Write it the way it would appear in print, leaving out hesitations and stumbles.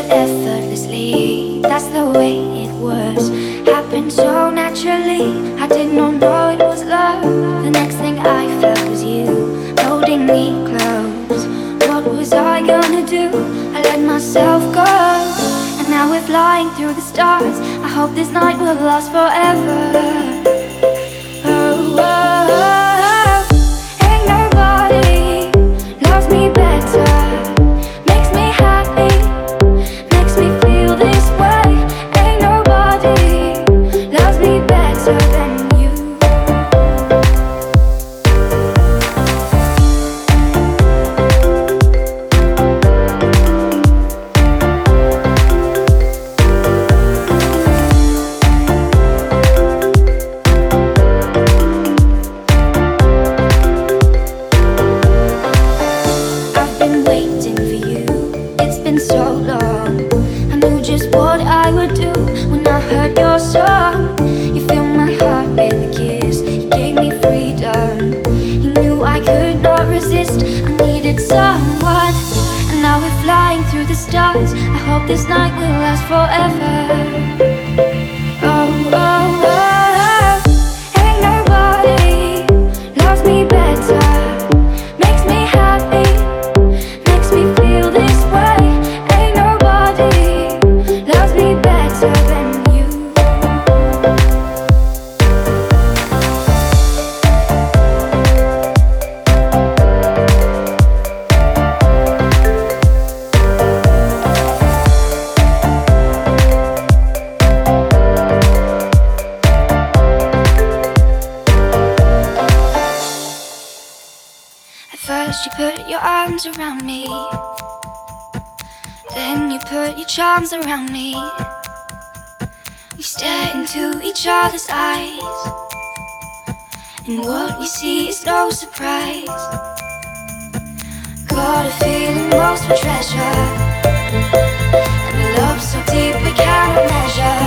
effortlessly. That's the way it was. Happened so naturally. I did not know it was love. The next thing I felt was you holding me close. What was I gonna do? I let myself go, and now we're flying through the stars. I hope this night will last forever. Oh, oh, oh. Ain't nobody loves me better. Makes me happy, makes me feel this way. Ain't nobody loves me better than you. I've been waiting for you, it's been so long. I knew just what I would do when I heard your song. You filled my heart with a kiss, you gave me freedom. You knew I could not resist, I needed someone. And now we're flying through the stars. I hope this night will last forever. Oh, oh, oh. Ain't nobody loves me better. Makes me happy, makes me feel this way. Ain't nobody loves me better than you. At first you put your arms around me, then you put your charms around me. We stare into each other's eyes, and what we see is no surprise. Got a feeling most for treasure, and a love so deep we cannot measure.